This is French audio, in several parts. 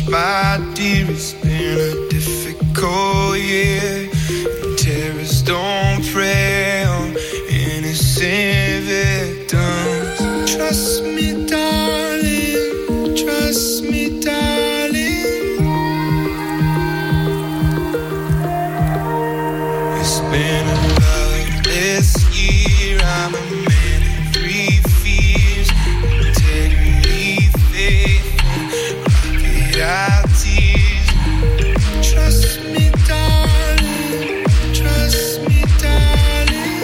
my dear, it's been a difficult year. And terrorists don't prey on innocent victims. Trust me, darling. Trust me, darling. It's been a loveless year. I'm a man in 3 fears. Integrity, faith, and out tears. Trust me, darling. Trust me, darling.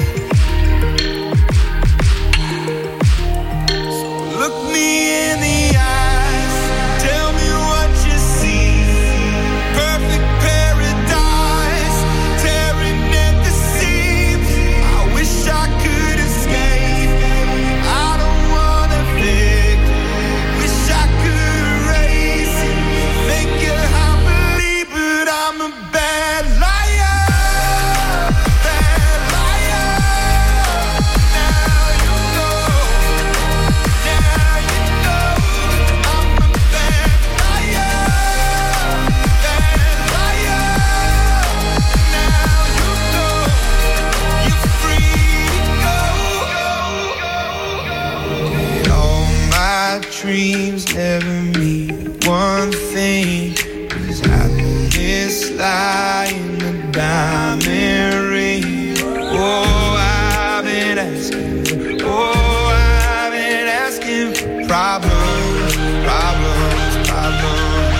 So look me in the eyes. Tell me what you see. Perfect paradise, tearing at the seams. I wish I could escape. I don't wanna fake. Wish I could erase it. Make you believe, but I'm a bad liar. Bad liar. Now you know. Now you know. I'm a bad liar. Bad liar. Now you know. You're free to go. All my dreams never mean one thing. 'Cause happiness lie in the diamond ring. Oh, I've been asking. Oh, I've been asking for problems, problems, problems.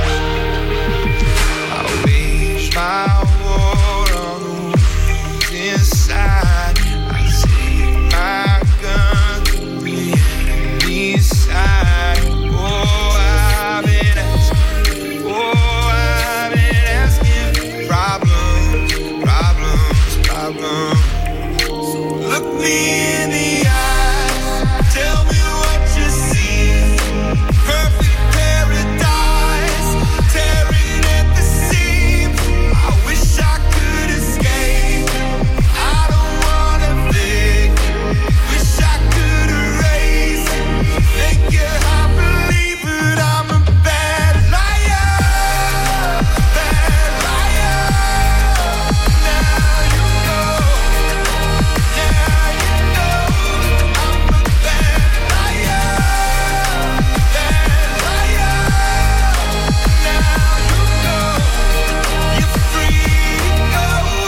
I wage my war on the wounds inside. I take my gun to the enemy's side. Oh, I've been asking. Oh, I've been asking for problems, problems, problems. Look me in the eyes. Tell me what you see. Perfect paradise, tearing at the seams. I wish I could escape. I don't wanna fake. Wish I could erase it. Make you believe, but I'm a bad liar. Bad liar. Now you know. Now you know. I'm a bad liar. Bad liar. Now you know. You're free to go.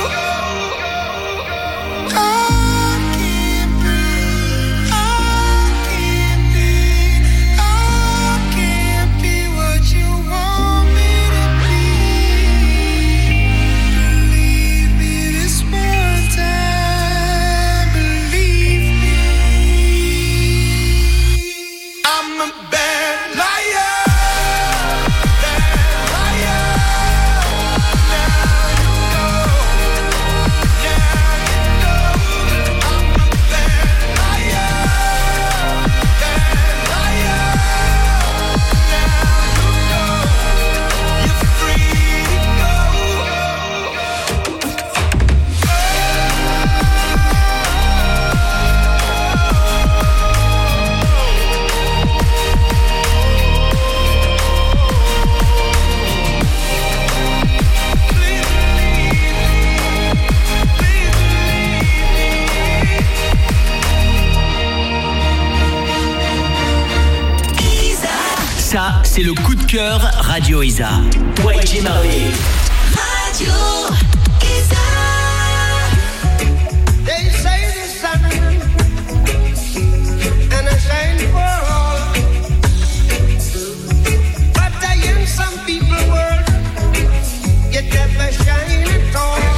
I can't breathe. I can't be. I can't be what you want me to be. Believe me this one time. Believe me. I'm a bad liar. Bad liar. Now you know. Now you know. I'm a bad liar. Bad liar. Now you know. You're free to go. Ça, c'est le coup de cœur Radio Isa. YG Marley. Radio Isa. They say the sun and I shine for all, but I in some people world you never shine at all.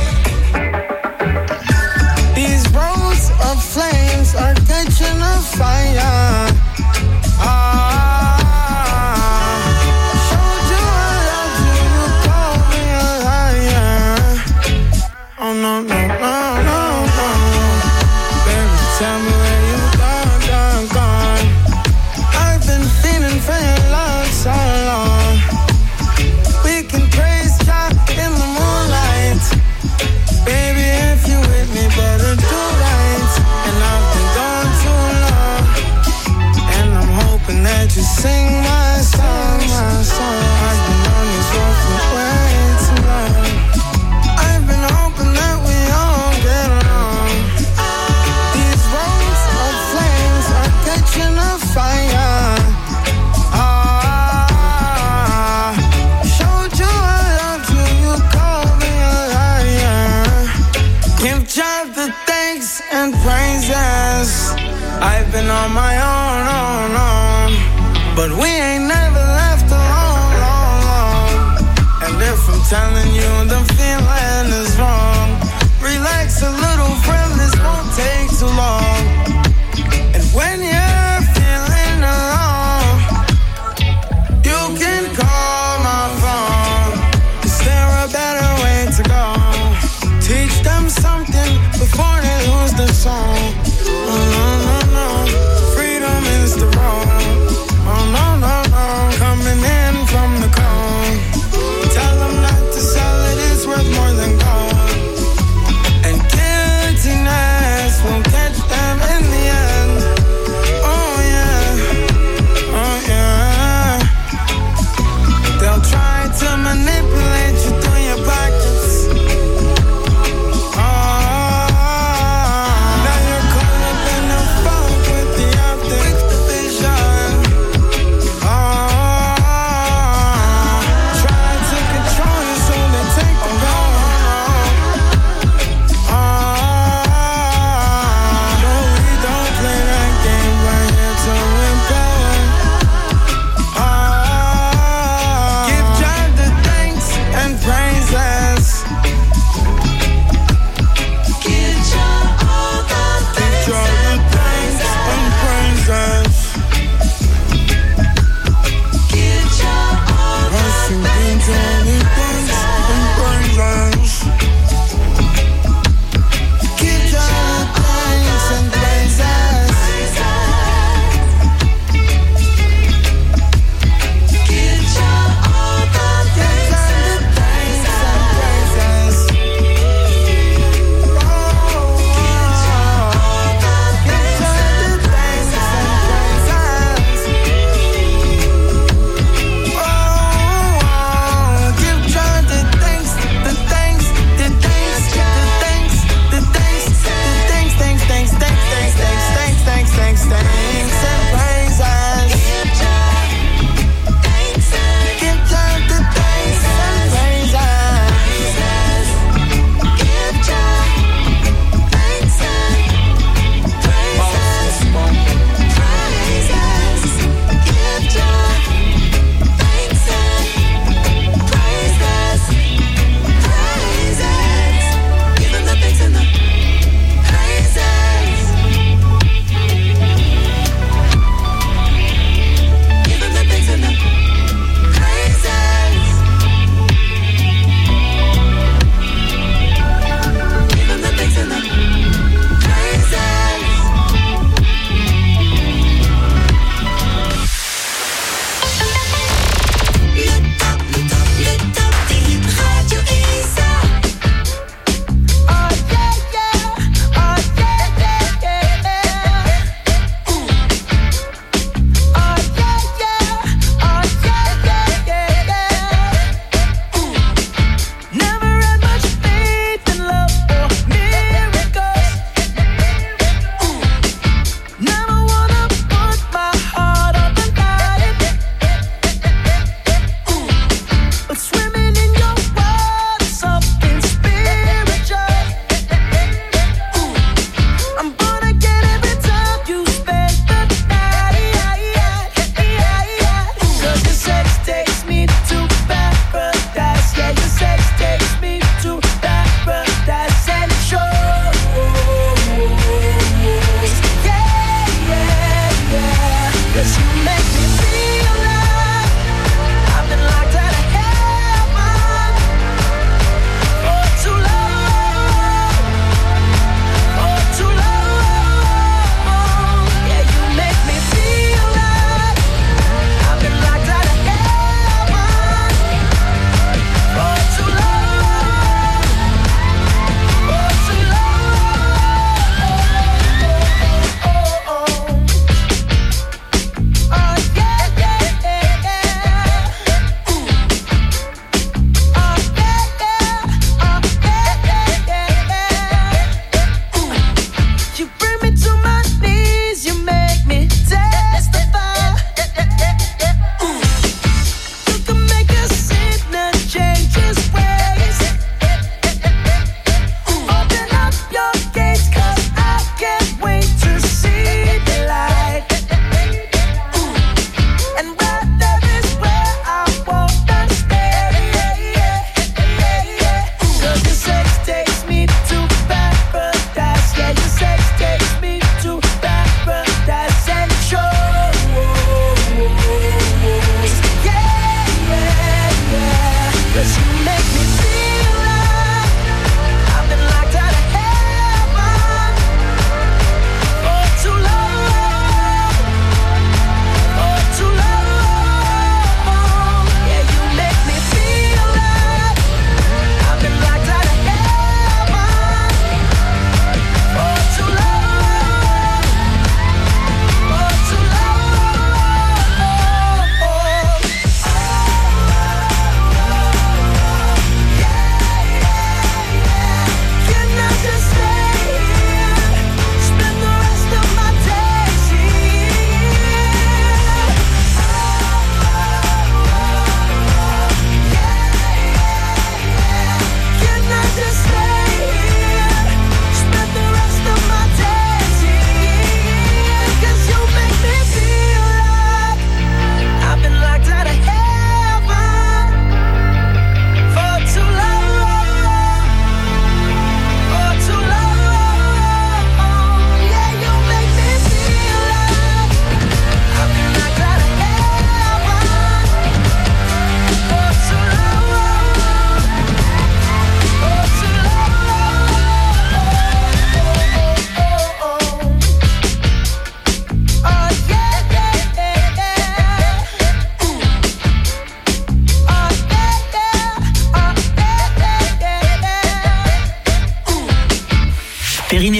These roads of flames are catching a fire. Showed you I loved you, you called me a liar. Oh no, no, no, no, no. Baby, tell me where you gone, gone. I've been feeling for your love so long. We can praise God in the moonlight. Baby, if you with me, better do right. And I've been gone too long, and I'm hoping that you sing my song, my song. I've been on my own. But we ain't never left alone. And if I'm telling you the feeling is wrong, relax a little, friend, this won't take too long. And when you're feeling alone, you can call my phone. Is there a better way to go? Teach them something before they lose the song. Oh, no. Freedom is the road. Oh, no. Coming in from the cold. Tell them not to sell it, it's worth more than gold. And guiltiness will catch them in the end. Oh, yeah. They'll try to manipulate you through your pockets. Now you're caught up in the fog with the optic vision. Try to control you so they take the power. No, we don't play that game right here to empower. Give God the thanks and praises. Give Jah all the Give God the thanks and praises. Give Jah all I should give God the thanks and praises. Give God the thanks and praises. Give Jah all the Give God the thanks and praises. Oh, give God the thanks and praises. Oh, give God the thanks, the thanks, the thanks, the thanks, the thanks, thanks, thanks, thanks, thanks, thanks, thanks, thanks, thanks, thanks, and praises. Give God the thanks and praises.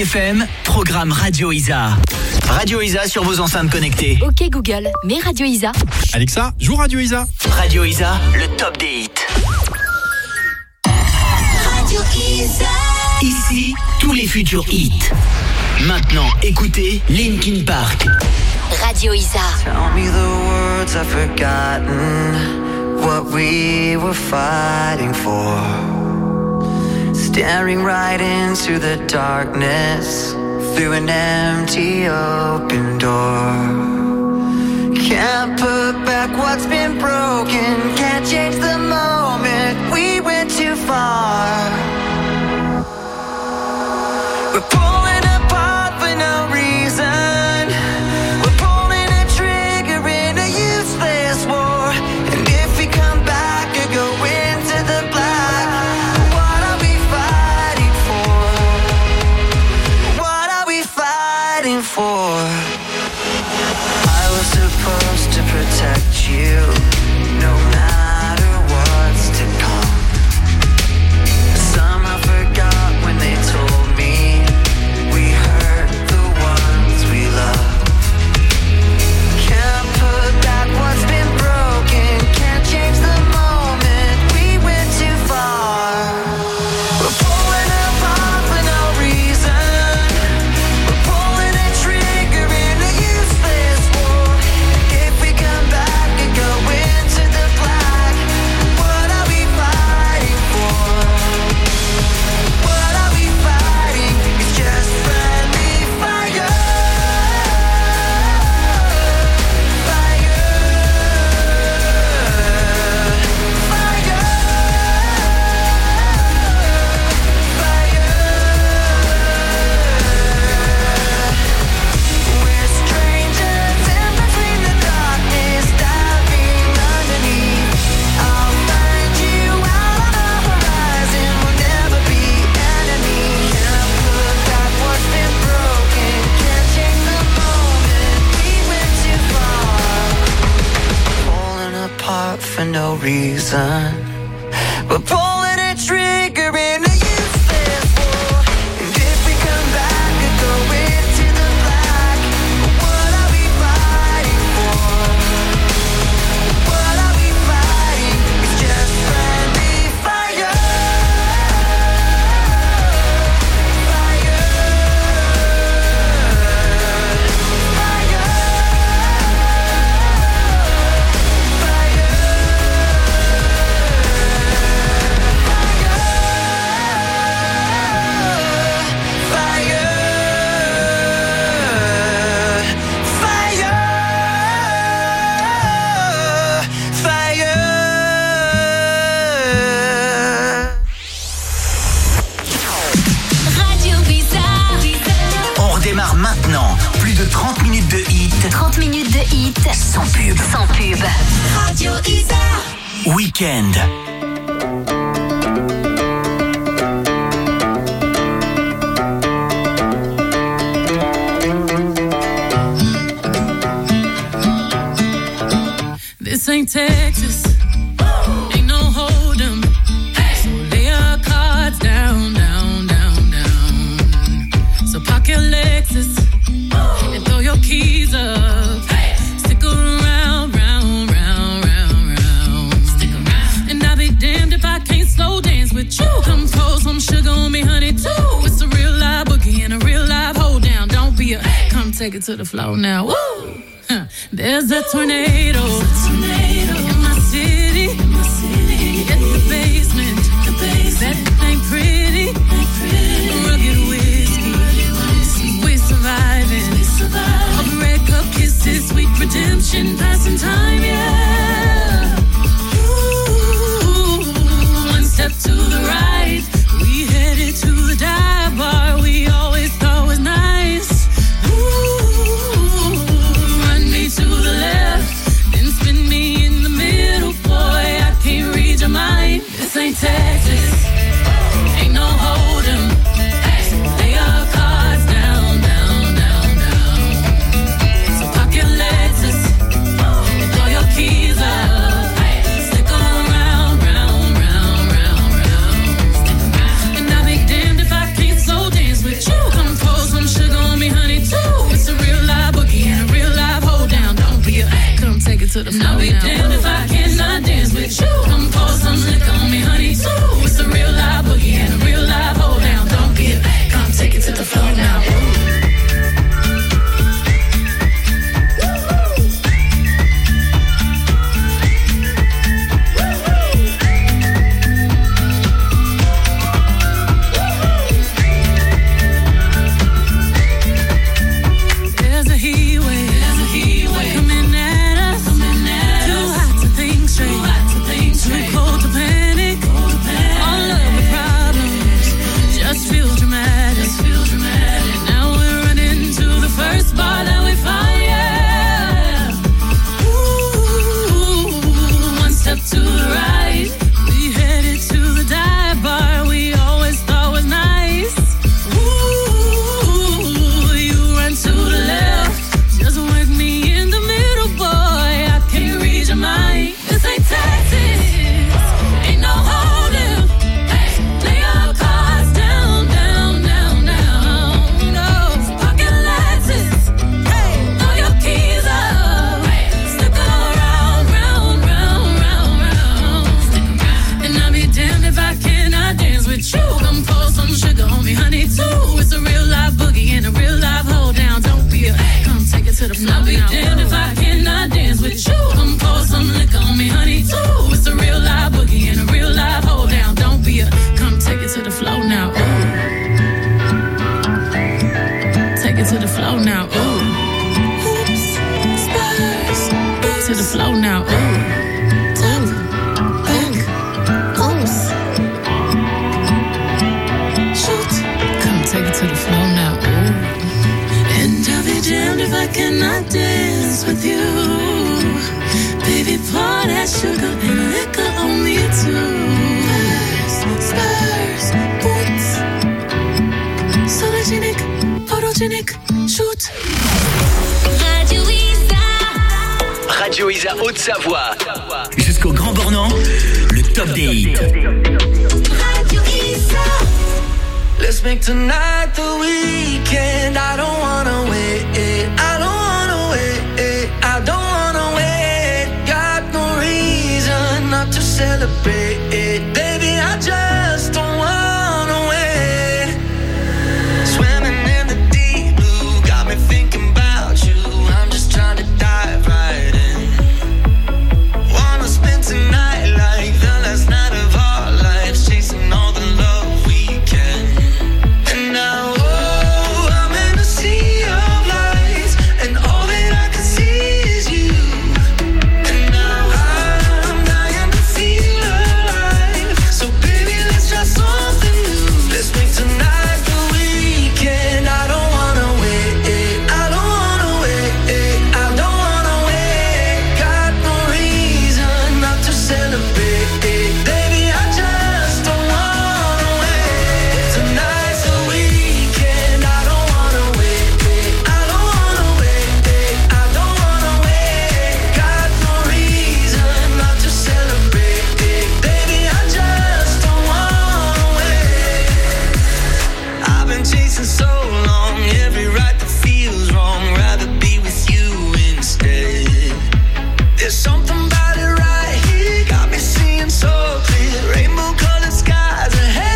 FM, programme Radio Isa. Radio Isa sur vos enceintes connectées. Ok Google, mets Radio Isa. Alexa, joue Radio Isa. Radio Isa, le top des hits. Radio Isa. Ici, tous les futurs hits. Maintenant, écoutez Linkin Park. Radio Isa. Tell me the words I've forgotten, what we were fighting for. Staring right into the darkness, through an empty open door. Can't put back what's been broken, can't change the moment, we went too far. We're pulling apart for no reason. We're pulling a trigger in a useless war. And if we come back or go into the black, what are we fighting for? What are we fighting for? I was supposed to protect you, no matter what's to come. Somehow forgot when they told me we hurt the ones we love. Can't put back what's been broken, can't change the moment, we went too far. We're pulling apart for no reason. We're pulling a trigger in a useless war. If we come back and go into the black, what are we fighting for? What are we fighting? It's just friendly fire. Fire. Fire. We're strangers in between the darkness, diving underneath. I'll find you out on the horizon, we'll never be enemies. Can't put back what's been broken, can't change the moment, we went too far. Falling apart for no reason. We're pulling a trigger in a useless war. And if we come back and go into the black, what are we fighting for? What are we fighting? It's just friendly fire. Fire. Fire. Radio Isa. On redémarre maintenant. Plus de 30 minutes de hits 30 minutes de hit sans pub. sans pub. Radio Isa. Weekend. This ain't Texas. Ain't no hold 'em. So lay your cards down, down, down, down. So park your Lexus and throw your keys up. Stick around, round, round, round, round. Stick around. And I'll be damned if I can't slow dance with you. Come pour some sugar on me, honey, too. It's a real live boogie and a real live hold down. Don't be a come take it to the floor now. Woo! Huh. There's a tornado in my city. In the basement. That ain't pretty. Rugged whiskey. We're surviving. All the red cup kisses, sweet redemption, passing time, yeah. Ooh, one step to the right. We headed to the dive bar we always thought was nice. Ooh, run me to the left, then spin me in the middle. Boy, I can't read your mind. This ain't Texas, ain't no hold 'em. Lay your cards down, down, down, down. So park your Lexus and throw your keys up. Stick around, round, round, round, round. And I'll be damned if I can't slow dance with you. Come close. it to the floor. I'll be damned if I cannot dance with you. Come pour some liquor on me, honey, too. It's a real live boogie and a real live hold down. Don't be a back, come take it to the floor now. I'll be damned if I cannot dance with you. Come pour some liquor on me, honey, too. It's a real live boogie and a real live hold down. Don't be a, come take it to the floor now. Ooh. Take it to the floor now. Ooh. Oops, spurs. To the floor now. Ooh. Back. Oops. Shoot. Come take it to the floor now. Ooh. And I'll be damned if I cannot dance with you. Baby, pour that sugar and liquor on me too. Spurs, boots. Sologenic, photogenic, shoot. Radio Isa. Radio Isa Haute-Savoie. Jusqu'au Grand Bornand, le top des hits. Radio Isa. Let's make tonight the weekend. I don't wanna wait. I don't wanna wait. I don't wanna wait. Got no reason not to celebrate. Baby, I just don't wanna wait. Swimming in the deep blue, got me thinking about you. I'm just trying to dive right in. Wanna spend tonight like the last night of our lives, chasing all the love we can. And now, oh, I'm in a sea of lights, and all that I can see is you. And now I'm dying to feel alive. So baby, let's try something new. Let's make tonight the weekend. I don't wanna wait. I don't wanna wait. I don't wanna wait. Got no reason not to celebrate. Baby, I just don't wanna wait. Tonight's the weekend. I don't wanna wait. I don't wanna wait. I don't wanna wait. Got no reason not to celebrate. Baby, I just don't wanna wait. I've been chasing so long, every right that feels wrong. Rather be with you instead. There's something about it right here, got me seeing so clear. Rainbow-colored skies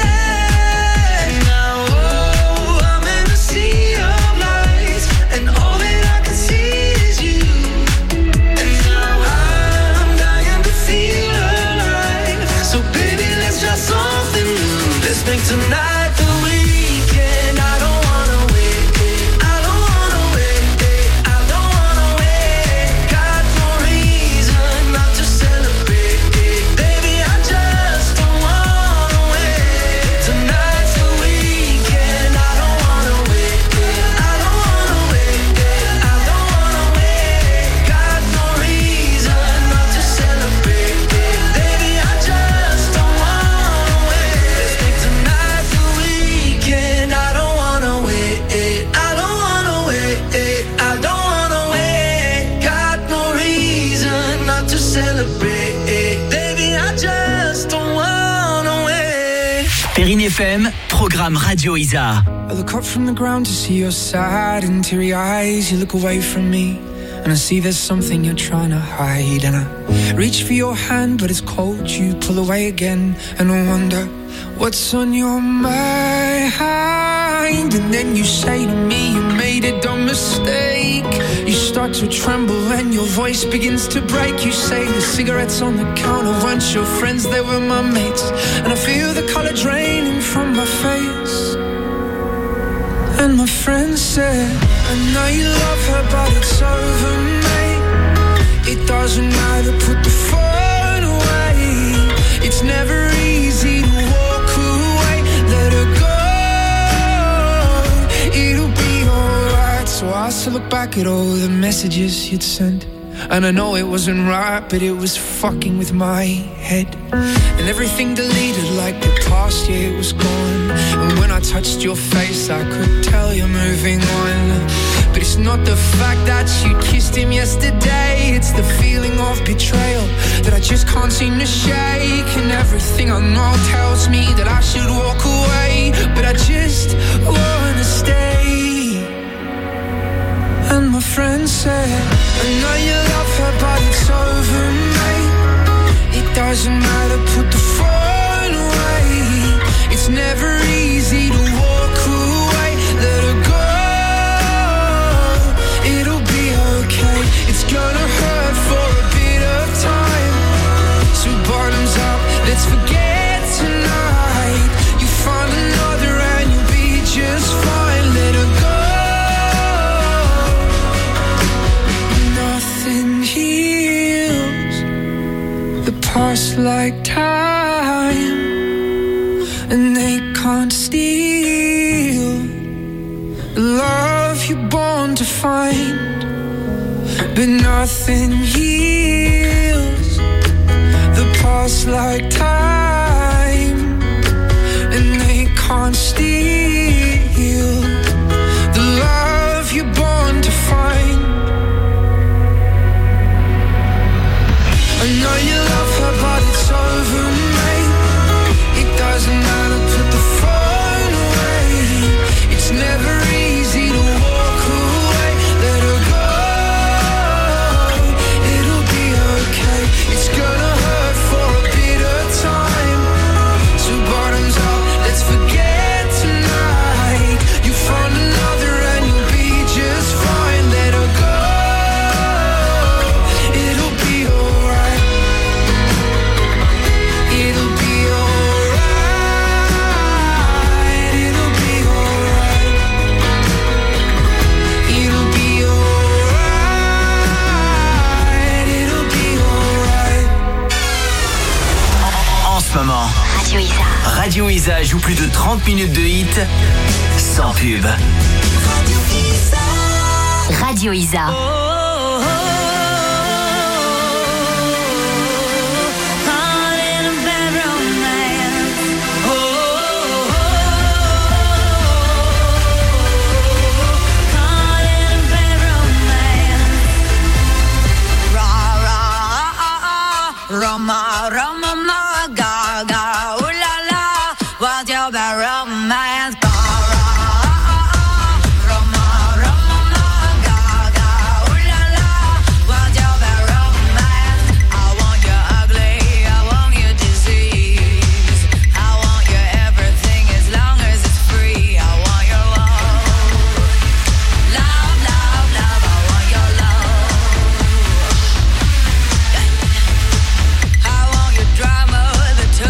ahead. Now, oh, I'm in a sea of lights, and all that I can see is you. And now I'm dying to feel alive. So baby, let's try something new. Let's make tonight the weekend. I don't wanna wait. I don't wanna wait. I don't wanna wait. Got no reason not to celebrate. Baby, I just don't wanna wait. Tonight's the weekend. I don't wanna wait. I don't wanna wait. I don't wanna wait. Got no reason not to celebrate. Baby, I just don't wanna wait. Let's make tonight the weekend. I don't wanna wait. I don't wanna wait. I don't wanna wait. Got no reason not to celebrate. Baby, I just don't wanna wait. Perrine FM, programme Radio Isa. I look up from the ground to see your sad and teary eyes. You look away from me, And I see there's something you're trying to hide. And I reach for your hand, but it's cold. You pull away again, and I wonder what's on your mind. And then you say to me you made a dumb mistake. You start to tremble and your voice begins to break. You say the cigarettes on the counter weren't your friends, they were my mates. And I feel the color draining from my face. And my friend said, I know you love her, but it's over, mate. It doesn't matter, put the phone away. It's never easy to walk away. Let her go, it'll be alright. So I still look back at all the messages you'd sent. And I know it wasn't right, but it was fucking with my head. And everything deleted like the past year was gone. And when I touched your face I could tell you're moving on. But it's not the fact that you kissed him yesterday. It's the feeling of betrayal that I just can't seem to shake. And everything I know tells me that I should walk away, but I just wanna stay. And my friend said, I know you love her, but it's over, mate. It doesn't matter, put the phone away. It's never easy to walk away. Let her go, it'll be okay. It's gonna hurt for a bit of time. So bottoms up, let's forget tonight. You find another and you'll be just fine. Let her go. Past like time, and they can't steal the love you're born to find. But nothing heals the past like time, and they can't steal the love you're born to find. I know you love her, but it's over, mate. It doesn't matter, put the phone away. It's never easy to walk away. Let her go, it'll be okay. It's gonna hurt for a bit of time. So bottoms up, let's forget tonight. You find another and you'll be just fine. Let her go, it'll be alright. It'll be alright. It'll be alright. It'll be alright. It'll be alright. En ce moment, Radio Isa. Radio Isa joue plus de 30 minutes de hits sans pub. Radio Isa. Roma, Roma, ma, ga, ga, ooh la la, what's your bad romance? Ga, ra, Roma, Roma, ma, ga, ga, ooh la la, what's your bad romance? I want you ugly, I want you disease, I want you everything as long as it's free. I want your love, love, love, love, I want your love. Drama, the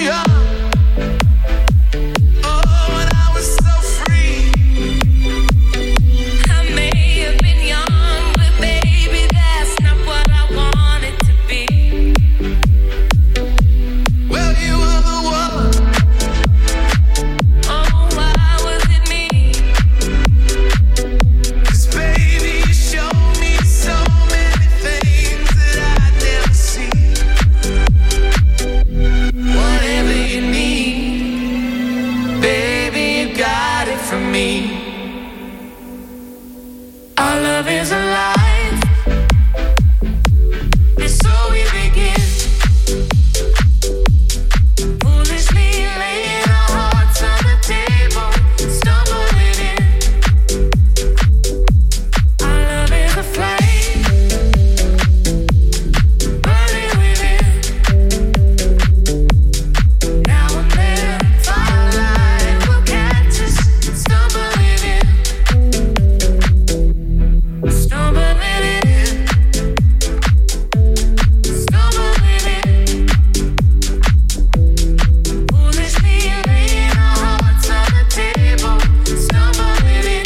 young. Oh, when I was so free. I may have been young, but baby, that's not what I wanted to be. Well, you were the one. Oh, why was it me? 'Cause baby, you showed me so many things that I'd never seen. Whatever you need, baby, you got it from me. Our love is alive, and so we begin. Foolishly laying our hearts on the table, stumbling in. Our love is a flame, burning within. Now and then, firelight will catch us, stumbling in. Stumbling in. Stumbling in. Foolishly laying our hearts on the table, stumbling in.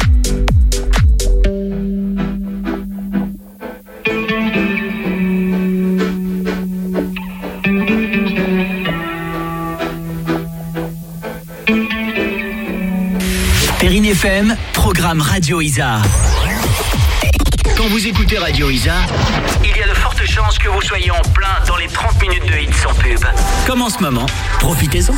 Perrine FM, programme Radio Isa. Quand vous écoutez Radio Isa, il y a de fortes chances que vous soyez en plein dans les 30 minutes de hits sans pub. Comme en ce moment, profitez-en.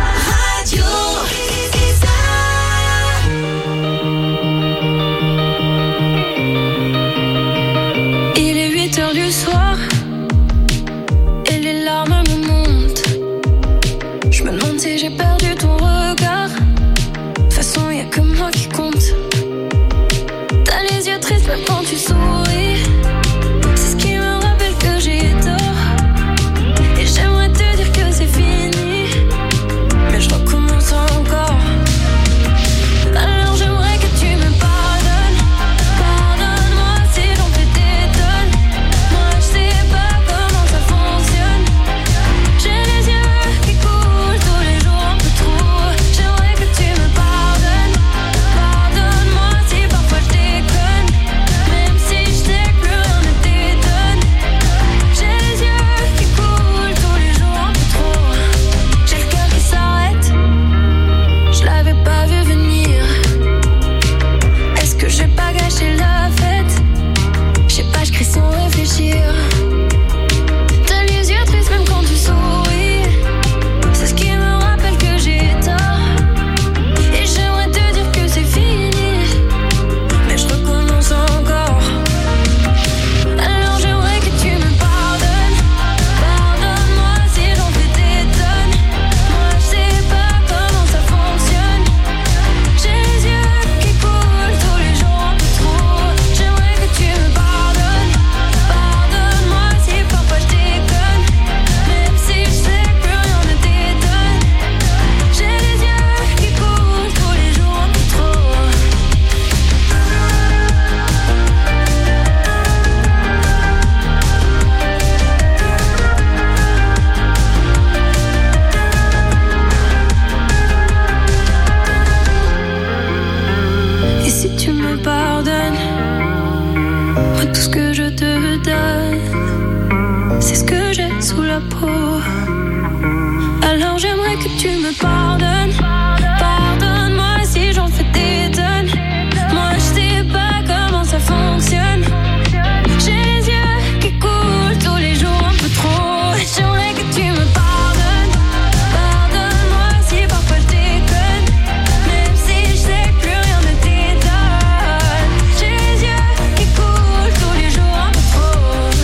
Il est 8h du soir et les larmes me montent. Je me demande si j'ai perdu ton regard. De toute façon, y a que moi qui compte. T'as les yeux tristes même quand tu souris. C'est ce qui me rappelle que j'ai tort. Et j'aimerais te dire que c'est fini, mais je recommence encore. Alors j'aimerais que tu me pardonnes. Pardonne-moi si j'en fais des tonnes. Moi je sais pas comment ça fonctionne. J'ai les yeux qui coulent tous les jours un peu trop. J'aimerais que tu me pardonnes. Pardonne-moi si parfois je déconne, même si je sais que plus rien ne t'étonne. J'ai les yeux qui coulent tous les jours un peu trop. J'ai le cœur qui s'arrête, je l'avais pas vu venir. Est-ce que j'ai pas gâché la fête? Je sais pas, je crie sans réfléchir. T'as les yeux tristes même quand tu souris. C'est ce qui me rappelle que j'ai tort. Et j'aimerais te dire que c'est fini, mais je recommence encore. Alors j'aimerais que tu me pardonnes. Pardonne-moi si j'en fais des tonnes. Moi je sais pas comment ça fonctionne. J'ai les yeux qui coulent tous les jours un peu trop. J'aimerais que tu me pardonnes. Pardonne-moi si parfois je déconne, même si je sais que plus rien ne t'étonne. J'ai les yeux qui coulent tous les jours un peu trop. Et si tu me pardonnes, moi tout ce que je te donne, c'est ce que j'ai sous la peau. Alors j'aimerais que tu me pardonnes. Pardonne-moi si j'en fais des tonnes. Moi je sais pas comment ça fonctionne. J'ai les yeux qui coulent tous les jours un peu trop. J'aimerais que tu me pardonnes. Pardonne-moi si parfois je déconne, même si je sais que plus rien ne t'étonne. J'ai les yeux qui coulent tous les jours un peu trop.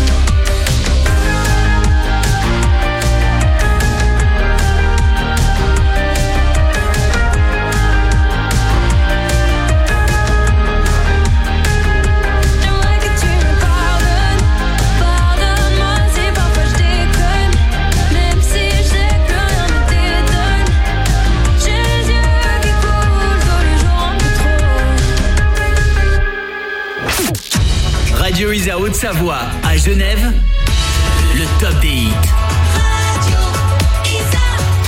Radio Isa Haute-Savoie à Genève, le top des hits. Radio Isa.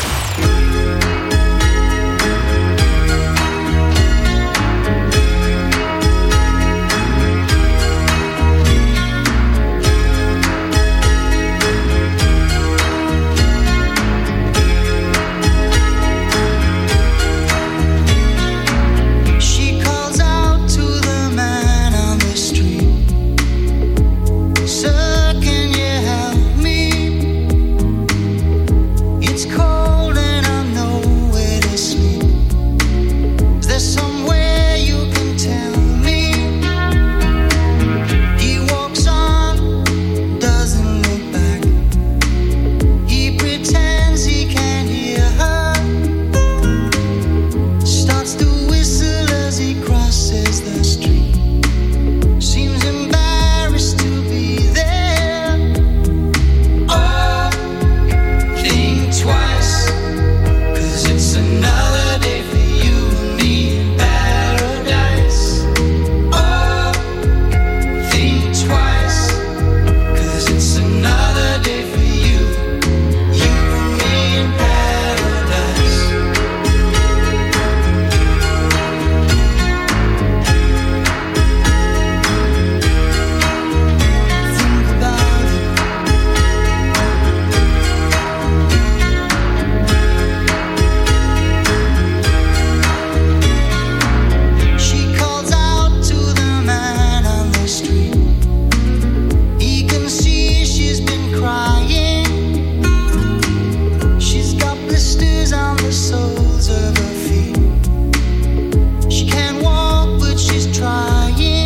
soles of her feet. She can't walk, but she's trying.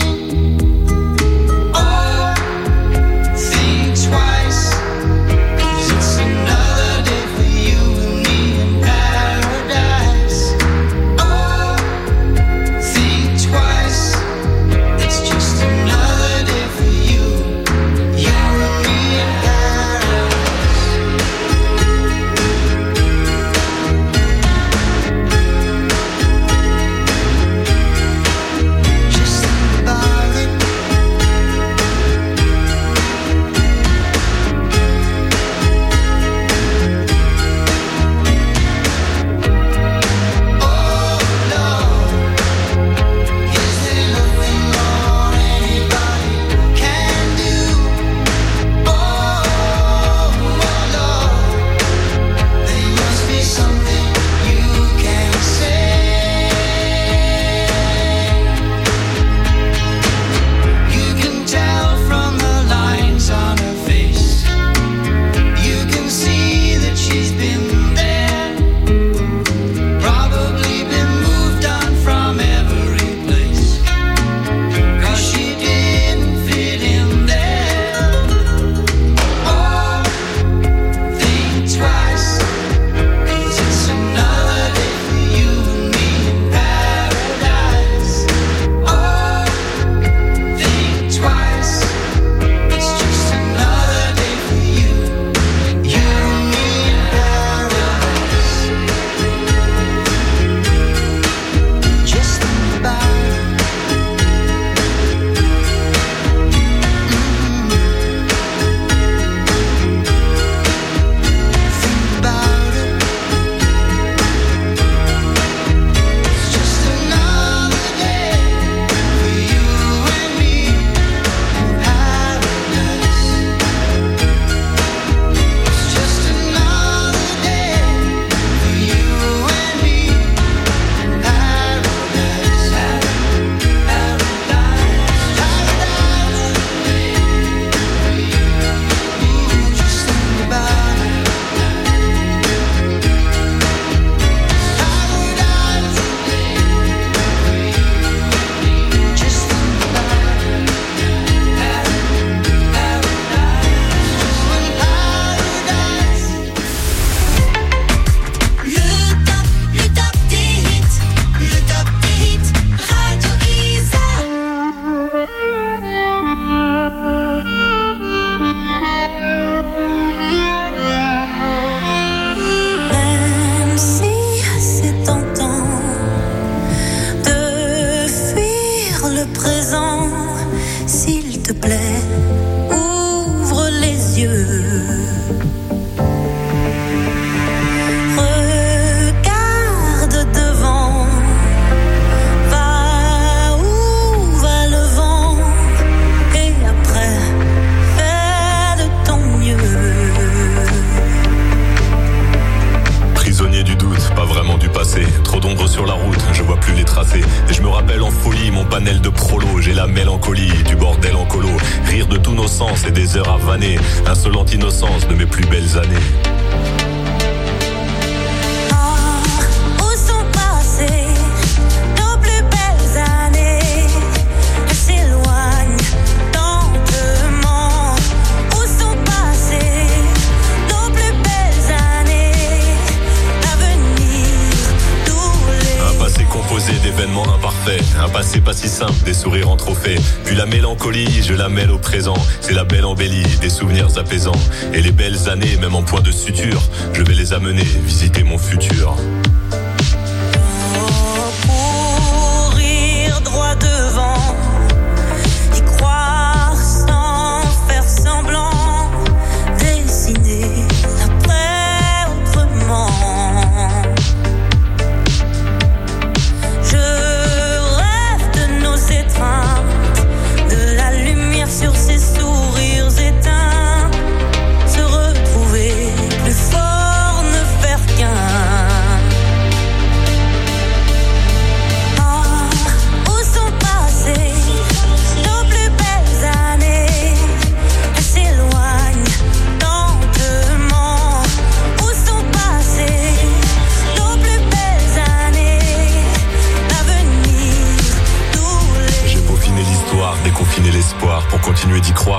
Oh, think twice, 'cause it's another day for you and me in paradise. Oh, think twice, it's just another day for you and me in paradise. Just think about it. Oh Lord, is there nothing more anybody can do? Oh Lord, there must be something you can say. You can tell from the lines on her face. You can see that she's been there. Probably been moved on from every place. 'Cause she didn't fit in there. Oh, think twice, 'cause it's another day for you and me in paradise. Oh, think twice, it's just another day for you and me in paradise. Just think about it. Think about it. It's just another day for you and me in paradise. It's just another day for you and me in paradise. Just think about it. Just think about it. Le top des hits, Radio Isa. Même si c'est tentant de fuir le présent, s'il te plaît, ouvre les yeux. Regarde devant, va où va le vent, et après, fais de ton mieux. Prisonnier du doute, pas vraiment du passé. Trop d'ombre sur la route, je vois plus les tracés. Et je me rappelle en folie mon panel de prolo. J'ai la mélancolie du bordel en colo. Rire de tous nos sens et des heures à vanner. Insolente innocence de mes plus belles années. Où sont passées nos plus belles années? Elles s'éloignent lentement. Où sont passées nos plus belles années? L'avenir nous les... Un passé composé d'événements imparfaits. Un passé pas si simple, des sourires en trophée. Puis la mélancolie, je la mêle au présent. C'est la belle embellie, des souvenirs apaisants. Et les belles années, même en point de suture, je vais les amener visiter mon futur. Courir droit devant, y croire sans faire semblant, dessiner l'après autrement. Je rêve de nos étreintes, de la lumière sur ces sourires éteints, se retrouver plus fort, ne faire qu'un.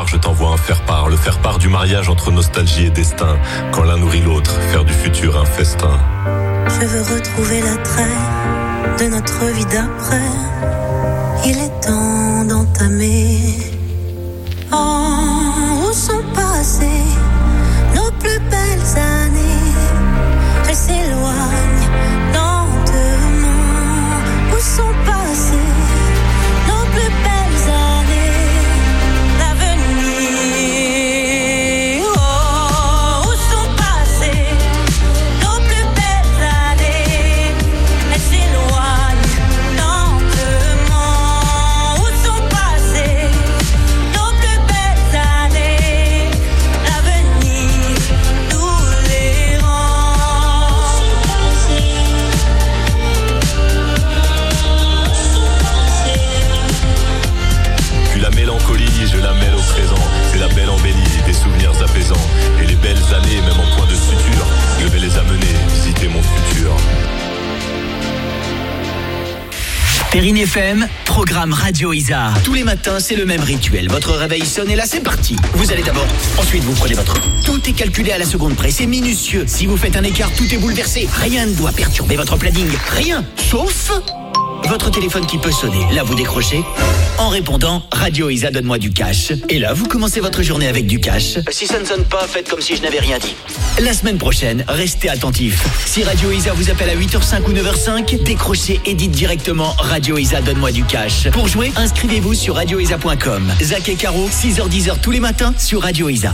je t'envoie un faire-part. Le faire-part du mariage entre nostalgie et destin. Quand l'un nourrit l'autre, faire du futur un festin. Je veux retrouver l'attrait de notre vie d'après. Il est temps d'entamer. Oh, où sont passées nos plus belles années? Elles s'éloignent lentement. Où sont passées nos plus belles années? L'avenir. Oh, où sont passées nos plus belles années? Elles s'éloignent lentement. Où sont passées nos plus belles années? L'avenir nous les rend. Puis la mélancolie, je la mêle au présent. C'est la belle embellie, des souvenirs apaisants. Et les belles années, même en point de suture, je vais les amener visiter mon futur. Perrine FM, programme Radio Isa. Tous les matins, c'est le même rituel. Votre réveil sonne et là, c'est parti. Vous allez d'abord, ensuite vous prenez votre... Tout est calculé à la seconde près, c'est minutieux. Si vous faites un écart, tout est bouleversé. Rien ne doit perturber votre planning. Rien, sauf... votre téléphone qui peut sonner. Là, vous décrochez. En répondant, Radio Isa, donne-moi du cash. Et là, vous commencez votre journée avec du cash. Si ça ne sonne pas, faites comme si je n'avais rien dit. La semaine prochaine, restez attentifs. Si Radio Isa vous appelle à 8h05 ou 9h05, décrochez et dites directement Radio Isa, donne-moi du cash. Pour jouer, inscrivez-vous sur radioisa.com. Zach et Caro, 6h-10h tous les matins sur Radio Isa.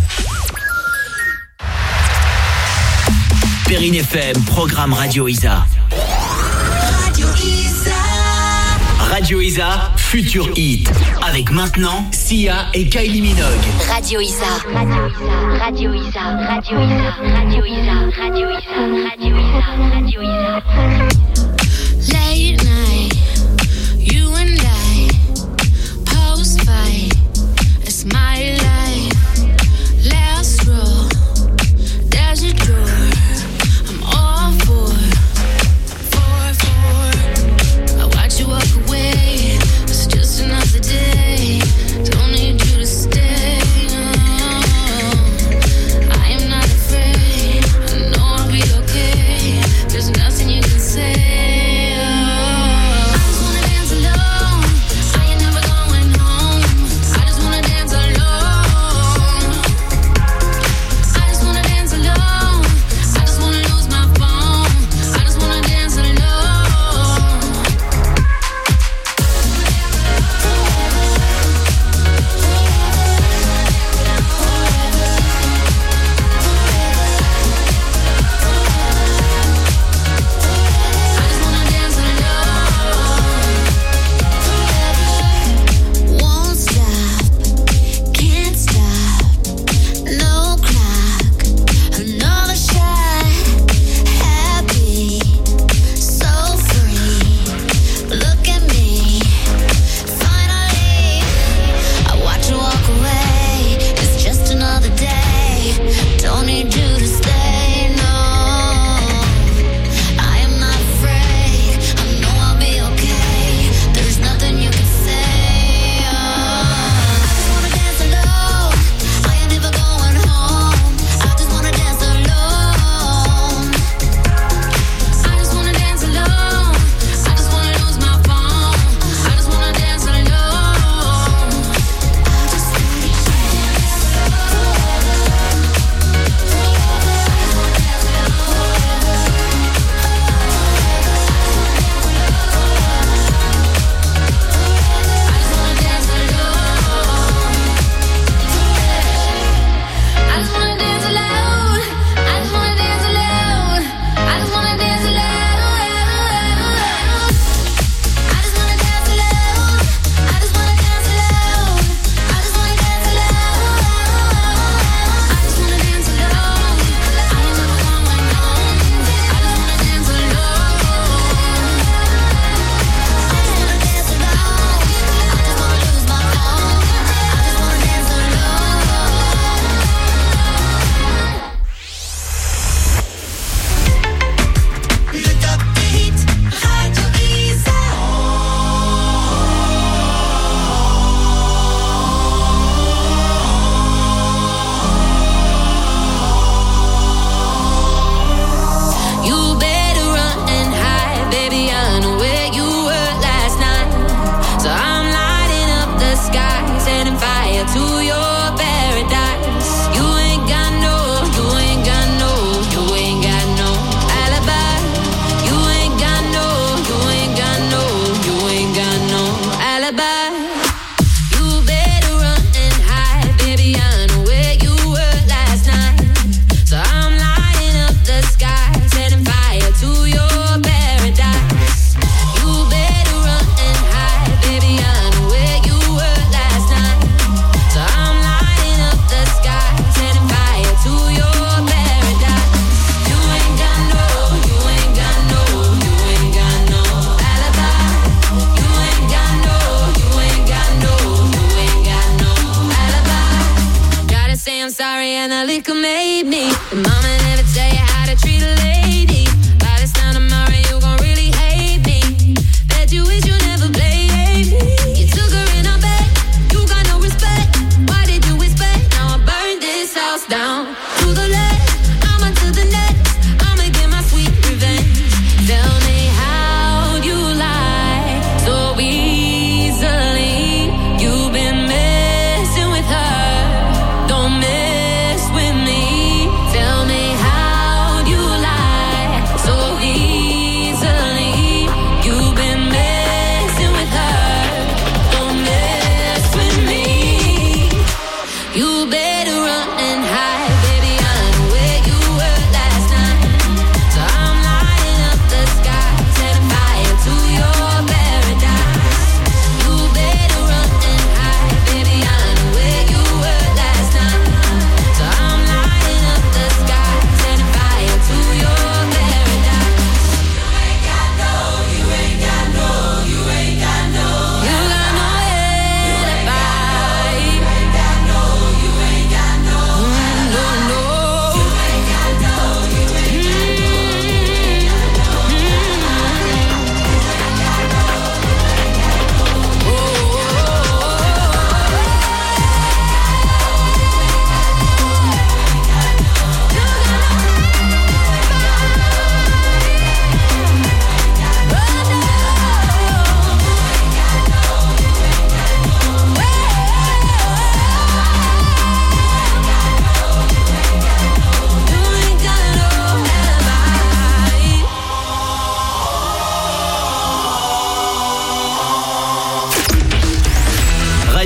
Perrine FM, programme Radio Isa. Radio Isa. Radio Isa, futur hit. Avec maintenant, Sia et Kylie Minogue. Radio Isa. Radio Isa. Radio Isa. Radio Isa. Radio Isa. Radio Isa. Radio Isa. Radio Isa. Late night, you and I, post fight, it's my life. Last row, there's a door, I'm all for. I watch you walk away, it's just another day. Don't need you to stay. I am not afraid, I know I'll be okay.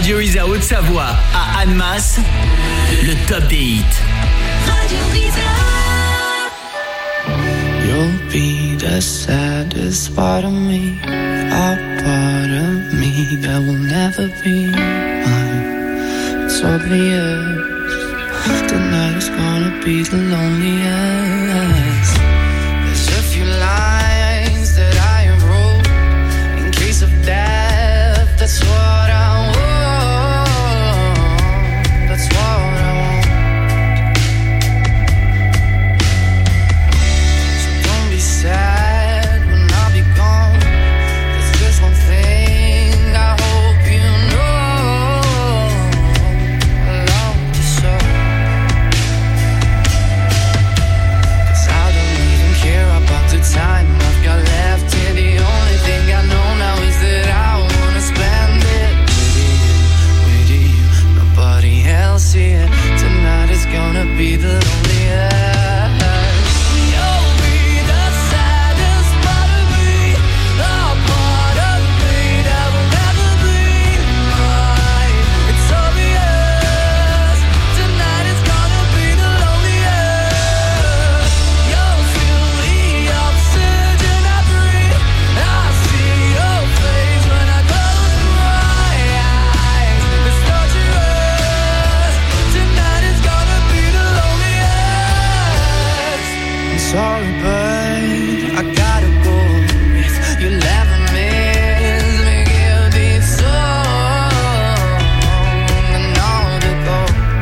Radio Isa Haute-Savoie à Annemasse, le top des hits. You'll be the saddest part of me, a part of me that will never be mine. It's obvious tonight is gonna be the loneliest. There's a few lines that I wrote in case of death. That's what I want. That's what I want. So don't be sad when I'll be gone. There's just one thing I hope you know. I love you so. 'Cause I don't even care about the time I've got left here. The only thing I know now is that I wanna spend it with you. Nobody else here. Tonight is gonna be the loneliest. You'll be the saddest part of me, a part of me that will never be mine. It's obvious tonight is gonna be the loneliest. You'll feel the oxygen I breathe. I see your face when I close my eyes. It's torturous. Tonight is gonna be the loneliest. I'm sorry, but I gotta go. If you'll ever miss me, give this song and all to go.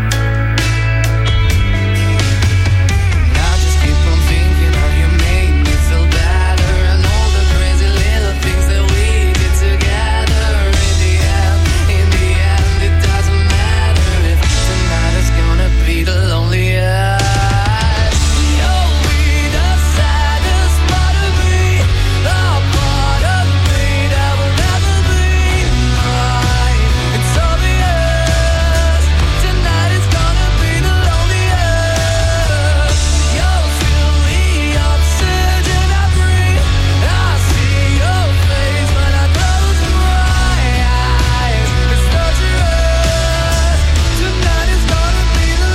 And I just keep on thinking how you made me feel better, and all the crazy little things that we did together. In the end, it doesn't matter if tonight is gonna be the loneliest. You'll be the saddest part of me, a part of me that will never be mine. It's obvious tonight is gonna be the loneliest. You'll feel the oxygen I breathe. I see your face when I close my eyes. It's torturous. Tonight is gonna be the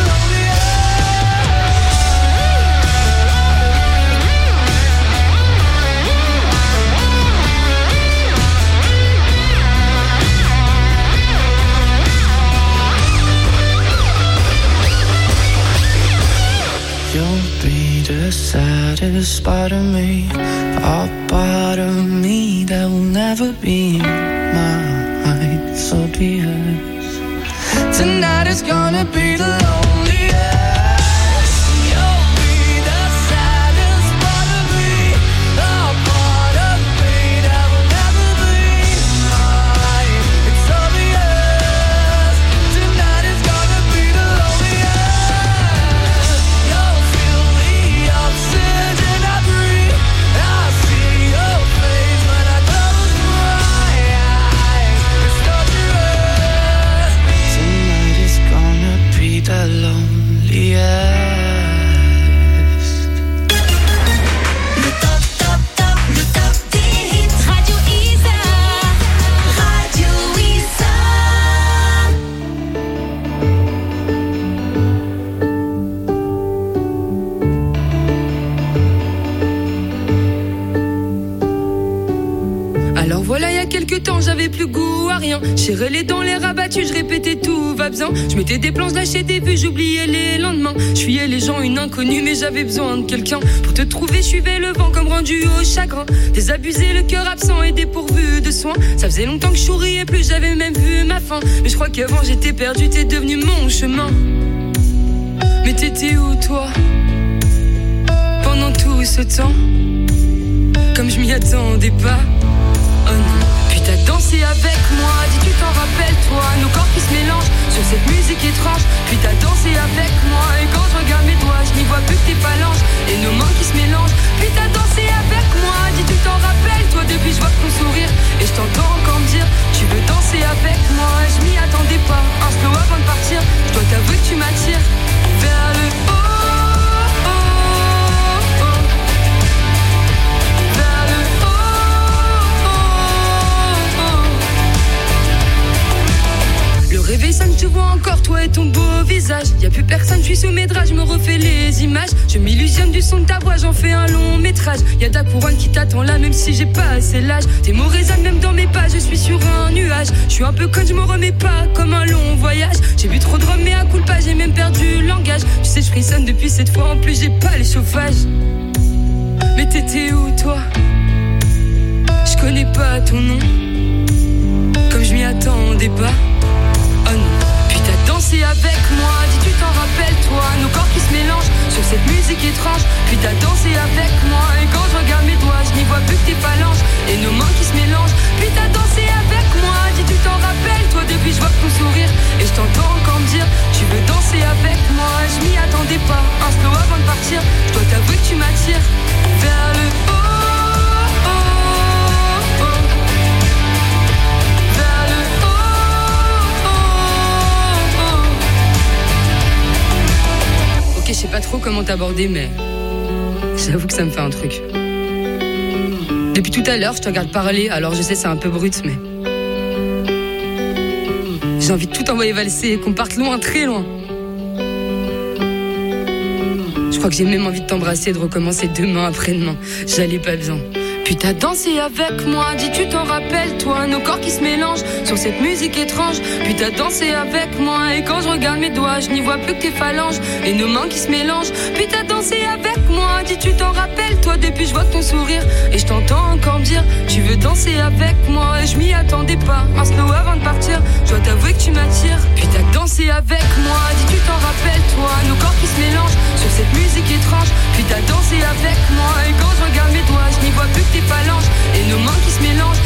You'll be the saddest part of me, a part of me that will never be mine. It's obvious tonight is gonna be the loneliest. You'll be the saddest part of me, a part of me that will never be mine. It's obvious tonight is gonna be the loneliest. You'll feel the oxygen I breathe. I see your face when I close my eyes. It's torturous. Tonight is gonna be the loneliest. Radio Isa. Radio Isa. Alors voilà, il y a quelques temps, j'avais plus goût à rien. Serrais les dents, les rabattus, je répétais tout va bien. Je mettais des plans, lâchais des vues, j'oubliais les lendemains. Je fuyais les gens, une inconnue, mais j'avais besoin de quelqu'un. Pour te trouver, je suivais le vent comme rendu au chagrin. Désabusé, le cœur absent et dépourvu de soins. Ça faisait longtemps que je souriais plus, j'avais même vu ma fin. Mais je crois qu'avant j'étais perdu, t'es devenu mon chemin. Mais t'étais où toi, pendant tout ce temps? Comme je m'y attendais pas. Oh non. Puis t'as dansé avec moi, dis tu t'en rappelles toi. Nos corps qui se mélangent sur cette musique étrange. Puis t'as dansé avec moi, et quand je regarde mes doigts, je n'y vois plus que tes phalanges et nos mains qui se mélangent. Puis t'as dansé avec moi, dis tu t'en rappelles toi. Depuis je vois ton sourire et je t'entends encore me dire tu veux danser avec moi. Je m'y attendais pas, un slow avant de partir. Je dois t'avouer que tu m'attires vers le haut. toi et ton beau visage. Y a plus personne, je suis sous mes draps, je me refais les images. Je m'illusionne du son de ta voix, j'en fais un long métrage. Y a ta couronne qui t'attend là, même si j'ai pas assez l'âge. Tes mots résonnent même dans mes pas, je suis sur un nuage. Je suis un peu conne, je me remets pas comme un long voyage. J'ai bu trop de rhum, mais à coup de pas, j'ai même perdu le langage. Tu sais, je frissonne depuis cette fois, en plus j'ai pas les chauffages. Mais t'étais où toi? Je connais pas ton nom, comme je m'y attendais pas. Oh non. Puis t'as dansé avec moi, dis tu t'en rappelles toi. Nos corps qui se mélangent sur cette musique étrange. Puis t'as dansé avec moi, et quand je regarde mes doigts, je n'y vois plus que tes phalanges et nos mains qui se mélangent. Puis t'as dansé avec moi, dis tu t'en rappelles toi. Depuis je vois ton sourire et je t'entends encore me dire tu veux danser avec moi. Je m'y attendais pas, un slow avant de partir. Je dois t'avouer que tu m'attires vers le haut. Je sais pas trop comment t'aborder, mais j'avoue que ça me fait un truc. Depuis tout à l'heure, je te regarde parler, alors je sais c'est un peu brut, mais j'ai envie de tout envoyer valser et qu'on parte loin, très loin. Je crois que j'ai même envie de t'embrasser et de recommencer demain, après-demain. J'allais pas bien. Puis t'as dansé avec moi, dis tu t'en rappelles toi. Nos corps qui se mélangent sur cette musique étrange. Puis t'as dansé avec moi, et quand je regarde mes doigts, je n'y vois plus que tes phalanges et nos mains qui se mélangent. Puis t'as dansé avec moi, dis tu t'en rappelles toi. Depuis je vois ton sourire et je t'entends encore me dire tu veux danser avec moi. Et je m'y attendais pas, un slow avant de partir. Je dois t'avouer que tu m'attires. Puis t'as dansé avec moi, dis tu t'en rappelles toi. Nos corps qui se mélangent sur cette musique étrange. Puis t'as dansé avec moi, et quand je regarde mes doigts, je n'y vois plus que tes phalanges et nos mains qui se mélangent.